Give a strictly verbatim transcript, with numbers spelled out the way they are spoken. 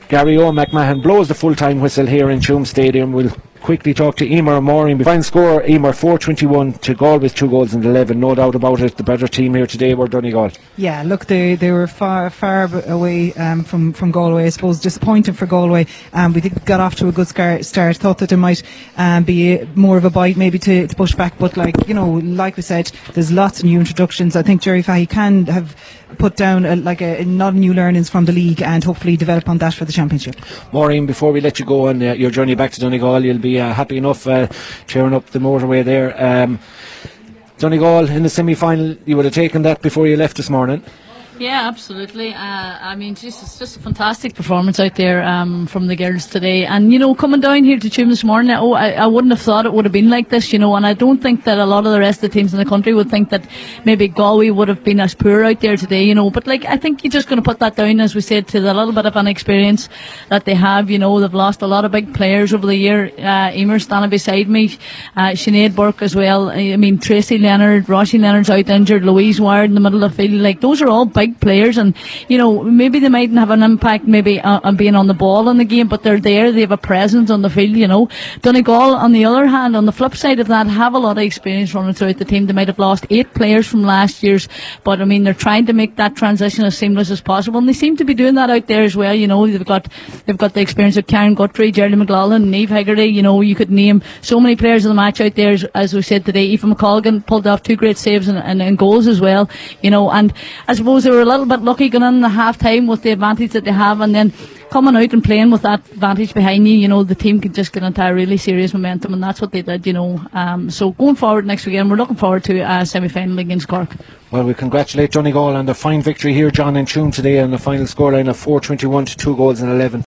Gary O. McMahon blows the full-time whistle here in Tuam Stadium. We'll quickly talk to Emer Moring. Final score, Emer four twenty-one to Galway with two goals in eleven. No doubt about it, the better team here today were Donegal. Yeah, look, they they were far far away um, from, from Galway. I suppose disappointing for Galway. Um, we think got off to a good start. Thought that there might um, be a, more of a bite maybe to, to push back. But like, you know, like we said, there's lots of new introductions. I think Jerry Fahey can have put down a, like a, a lot of new learnings from the league and hopefully develop on that for the championship. Maureen, before we let you go on uh, your journey back to Donegal, you'll be uh, happy enough uh, tearing up the motorway there. Um, Donegal in the semi-final, you would have taken that before you left this morning. Yeah, absolutely. Uh, I mean, just, it's just a fantastic performance out there um, from the girls today. And, you know, coming down here to Tuam this morning, oh, I, I wouldn't have thought it would have been like this, you know, and I don't think that a lot of the rest of the teams in the country would think that maybe Galway would have been as poor out there today, you know. But, like, I think you're just going to put that down, as we said, to the little bit of inexperience that they have. You know, they've lost a lot of big players over the year. Uh, Emer standing beside me, uh, Sinead Burke as well. I mean, Tracy Leonard, Roshi Leonard's out injured, Louise Ward in the middle of the field. Like, those are all big players, and you know, maybe they mightn't have an impact maybe uh, on being on the ball in the game, but they're there, they have a presence on the field, you know. Donegal, on the other hand, on the flip side of that, have a lot of experience running throughout the team. They might have lost eight players from last year's, but I mean, they're trying to make that transition as seamless as possible, and they seem to be doing that out there as well. You know, they've got they've got the experience of Karen Guthrie, Geraldine McLaughlin, Niamh Hegarty. You know, you could name so many players of the match out there, as, as we said today. Aoife McColgan pulled off two great saves and, and, and goals as well, you know, and I suppose they were a little bit lucky going in the half time with the advantage that they have, and then coming out and playing with that advantage behind you, you know, the team could just get into a really serious momentum, and that's what they did, you know. Um, so going forward next weekend, we're looking forward to a semi-final against Cork. Well, we congratulate Donegal on the fine victory here, John, in Tuam today, on the final scoreline of four twenty-one to two goals in eleven.